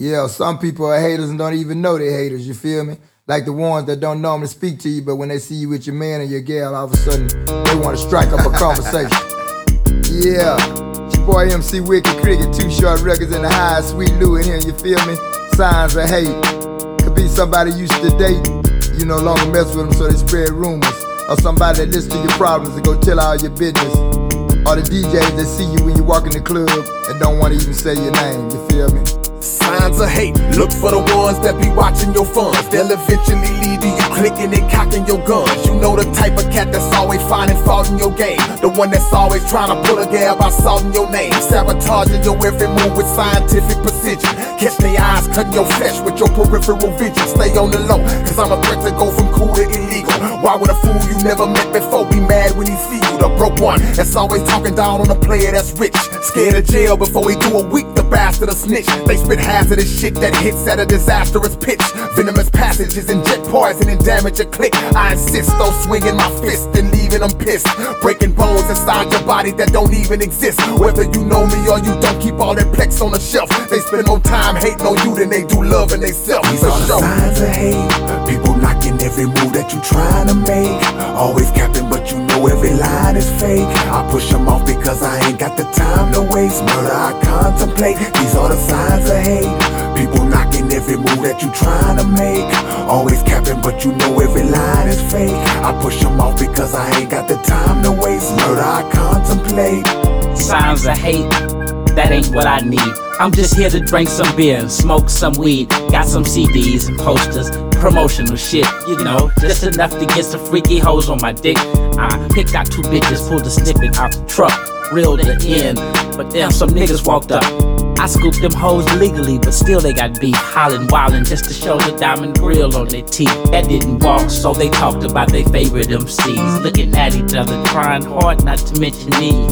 Yeah, some people are haters and don't even know they're haters, you feel me? Like the ones that don't normally speak to you, but when they see you with your man or your gal, all of a sudden, they want to strike up a conversation. Yeah, it's your boy MC Wicked Cricket, Too Short Records in the high, Sweet Lou in here, you feel me? Signs of hate. Could be somebody you used to date, you no longer mess with them so they spread rumors. Or somebody that listens to your problems and go tell all your business. Or the DJs that see you when you walk in the club and don't want to even say your name, you feel me? Signs of hate, look for the ones that be watching your funds. They'll eventually lead to you clicking and cocking your guns. You know the type of cat that's always finding fault in your game. The one that's always trying to pull a gal by salting your name. Sabotaging your every move with scientific precision. Catch their eyes, cutting your flesh with your peripheral vision. Stay on the low, cause I'm a threat to go from cool to illegal. Why would a fool you never met before be mad when he see you? The broke one that's always talking down on a player that's rich. Scared of jail before he do a week, the bastard a snitch. They spit hazardous shit that hits at a disastrous pitch. Venomous passages inject poison and damage a click. I insist on swinging my fist and leaving them pissed. Breaking bones inside your body that don't even exist. Whether you know me or you don't, keep all that plex on the shelf. They spend more time hating on you than they do loving they self. These are the signs of hate. People knocking every move that you trying to make. Always capping but you know every line is fake. I push them off because I ain't got the time to waste. Murder I contemplate. These are the signs of hate. People knocking every move that you trying to make. Always capping but you know every line is fake. I push them off because I ain't got the time to waste. Murder I contemplate. Signs of hate, that ain't what I need. I'm just here to drink some beer and smoke some weed. Got some CDs and posters, promotional shit, you know, just enough to get some freaky hoes on my dick. I picked out 2 bitches, pulled a snippet out the truck, reeled it in, but then some niggas walked up. I scooped them hoes legally, but still they got beef. Hollin' wildin' just to show the diamond grill on their teeth. That didn't walk, so they talked about their favorite MCs. Looking at each other, trying hard not to mention me.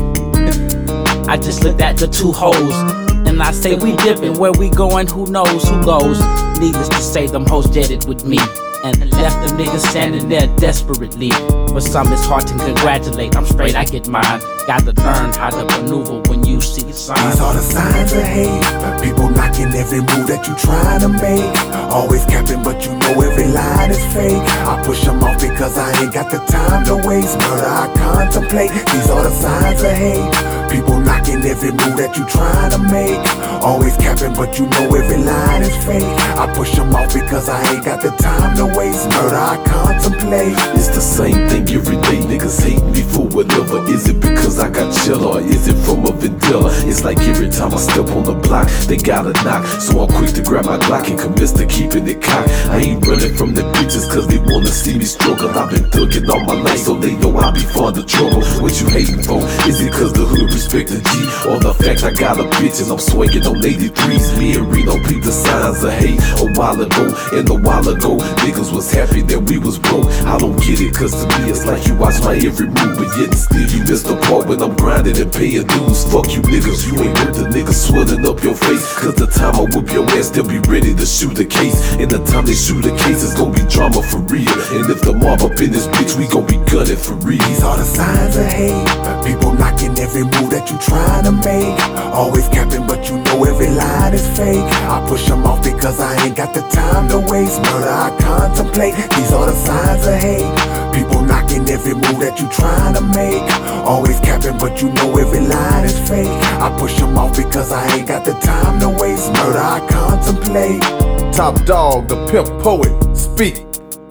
I just looked at the 2 hoes, and I say we dippin', where we going, who knows who goes. Needless to say, them hoes jetted with me, and left them niggas standing there desperately. For some it's hard to congratulate, I'm straight, I get mine. Gotta learn how to maneuver when you see signs. These are the signs of hate. People knocking every move that you trying to make. Always capping but you know every line is fake. I push them off because I ain't got the time to waste. Murder I contemplate. These are the signs of hate. People knocking every move that you trying to make. Always capping but you know every line is fake. I push them off because I ain't got the time to waste. Murder I contemplate. It's the same thing every day. Niggas hate me for whatever. Is it because I got chill or is it from a Videla? It's like every time I step on the block, they gotta knock. So I'm quick to grab my Glock and commence to keeping it cocked. I ain't running from the bitches cause they wanna see me struggle. I've been thugging all my life so they know I be fond of trouble. What you hating for? Is it cause the hood respect the G? Or the fact I got a bitch and I'm swinging on 83s? Me and Reno peeped the signs of hate a while ago. And a while ago, niggas was happy that we was broke. I don't get it cause to me it's like you watch my every move, but yet still you missed the part when I'm grinding and paying dues. Fuck you niggas, you ain't worth the niggas swelling up your face. Cause the time I whoop your ass, they'll be ready to shoot the case. And the time they shoot the case, it's gonna be drama for real. And if the mob up in this bitch, we gon' be gunning for real. These are the signs of hate. People knocking every move that you trying to make. Always capping but you know every line is fake. I push them off because I ain't got the time to waste. Murder I contemplate. These are the signs of hate. People knocking every move that you trying to make. Always capping but you know every line is fake. I push them off because I ain't got the time to waste. Murder I contemplate. Top dog, the pimp poet, speak.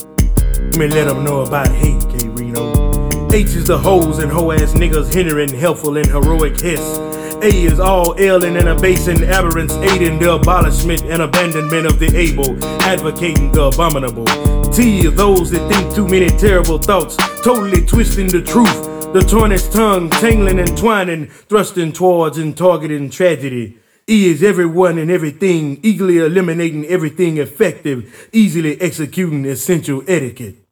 Let me let them know about hate, K. Reno. H is the hoes and hoe-ass niggas hindering helpful and heroic hiss. A is all ailing and abasing aberrants, aiding the abolishment and abandonment of the able, advocating the abominable. T is those that think too many terrible thoughts, totally twisting the truth. The tarnished tongue, tangling and twining, thrusting towards and targeting tragedy. E is everyone and everything, eagerly eliminating everything effective, easily executing essential etiquette.